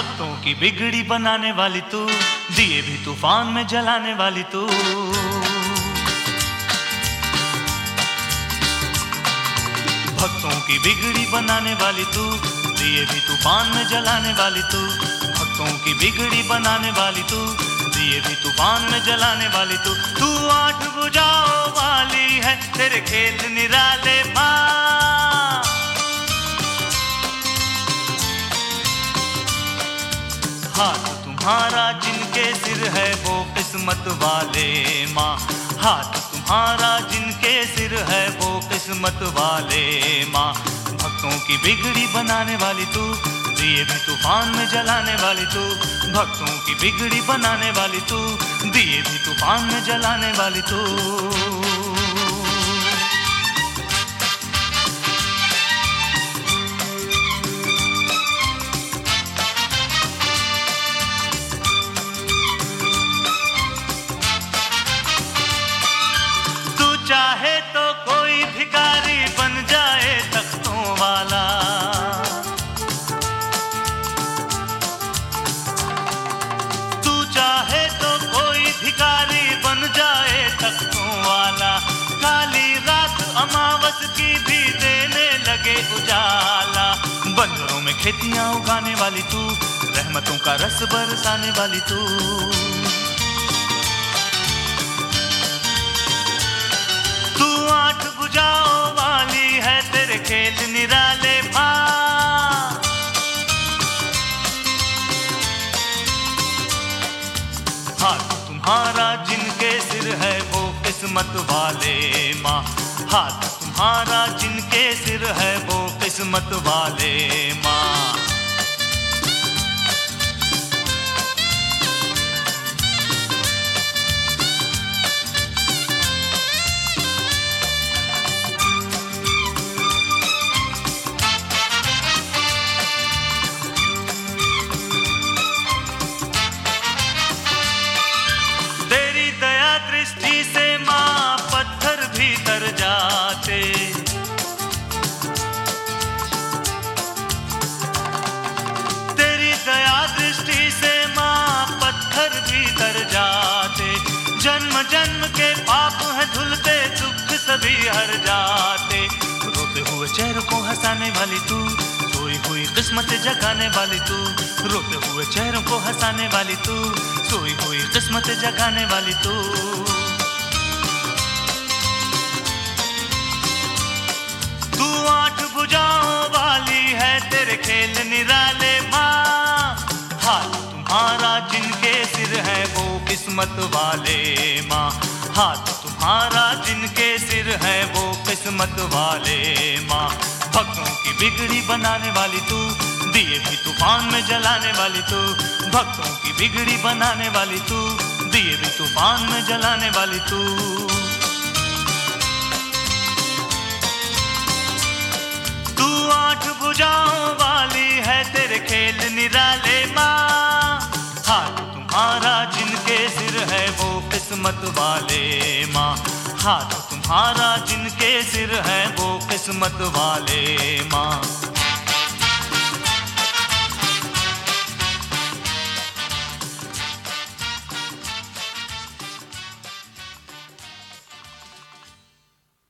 भक्तों की बिगड़ी बनाने वाली तू, दिए भी तूफान में जलाने वाली तू। भक्तों की बिगड़ी बनाने वाली तू, दिए भी तूफान में जलाने वाली तू। भक्तों की बिगड़ी बनाने वाली तू, दिए भी तूफान में जलाने वाली तू। तू आठ बुझाओ वाली है, तेरे खेल निराले माँ। हाथ तुम्हारा जिनके सिर है वो किस्मत वाले माँ। हाथ तुम्हारा जिनके सिर है वो किस्मत वाले माँ। भक्तों की बिगड़ी बनाने वाली तू, दिए भी तूफान में जलाने वाली तू। भक्तों की बिगड़ी बनाने वाली तू, दिए भी तूफान में जलाने वाली तू। चाहे तो कोई भिखारी बन जाए तख्तों वाला। तू चाहे तो कोई भिखारी बन जाए तख्तों वाला। काली रात अमावस की भी देने लगे उजाला। बंजरों में खेतियां उगाने वाली तू, रहमतों का रस बरसाने वाली तू। आठ बुझाओ वाली है, तेरे खेल निराले माँ। हाथ तुम्हारा जिनके सिर है वो किस्मत वाले माँ। हाथ तुम्हारा जिनके सिर है वो किस्मत वाले माँ। दृष्टि से माँ पत्थर भी तर जाते। तेरी दया दृष्टि से माँ पत्थर भी तर जाते। जन्म जन्म के पाप हैं धुलते, दुख सभी हर जाते। रोते हुए चेहरों को हंसाने वाली तू, सोई हुई किस्मत जगाने वाली तू। रोते हुए चेहरों को हंसाने वाली तू, सोई हुई किस्मत जगाने वाली तू। तू आठ बुझाओ वाली है, तेरे खेल निराले माँ। हाथ तुम्हारा जिनके सिर है वो किस्मत वाले माँ। हाथ तुम्हारा जिनके सिर है वो किस्मत वाले माँ। भक्तों की बिगड़ी बनाने वाली तू, दिए भी तूफान में जलाने वाली तू। भक्तों की बिगड़ी बनाने वाली तू, दिए भी तूफान में जलाने वाली तू। तू आठ बुझाओ वाली है, तेरे खेल निराले माँ। हाथ तुम्हारा जिनके सिर है वो किस्मत वाले माँ। हाथ तुम्हारा जिनके सिर है वो किस्मत वाले माँ।